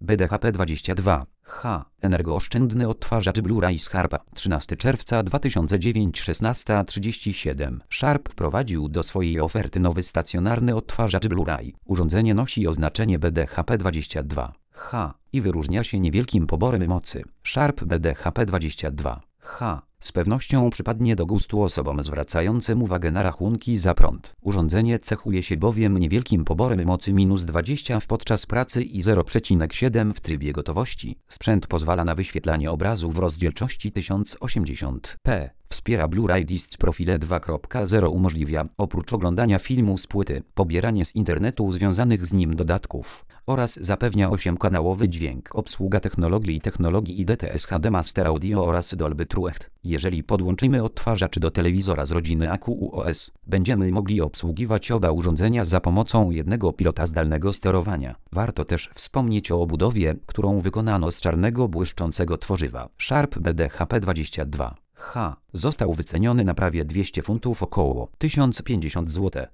BDHP22H. Energooszczędny odtwarzacz Blu-ray Sharpa. 13 czerwca 2009, 16:37. Sharp wprowadził do swojej oferty nowy stacjonarny odtwarzacz Blu-ray. Urządzenie nosi oznaczenie BDHP22H i wyróżnia się niewielkim poborem mocy. Sharp BDHP22H z pewnością przypadnie do gustu osobom zwracającym uwagę na rachunki za prąd. Urządzenie cechuje się bowiem niewielkim poborem mocy -20 podczas pracy i 0,7 w trybie gotowości. Sprzęt pozwala na wyświetlanie obrazu w rozdzielczości 1080p. Wspiera Blu-ray Disc Profile 2.0. Umożliwia, oprócz oglądania filmu z płyty, pobieranie z internetu związanych z nim dodatków oraz zapewnia 8-kanałowy dźwięk. Obsługa technologii IDTS HD Master Audio oraz Dolby Truecht. Jeżeli podłączymy odtwarzacz do telewizora z rodziny AQUOS, będziemy mogli obsługiwać oba urządzenia za pomocą jednego pilota zdalnego sterowania. Warto też wspomnieć o obudowie, którą wykonano z czarnego błyszczącego tworzywa. Sharp BDHP22H został wyceniony na prawie 200 funtów, około 1050 zł.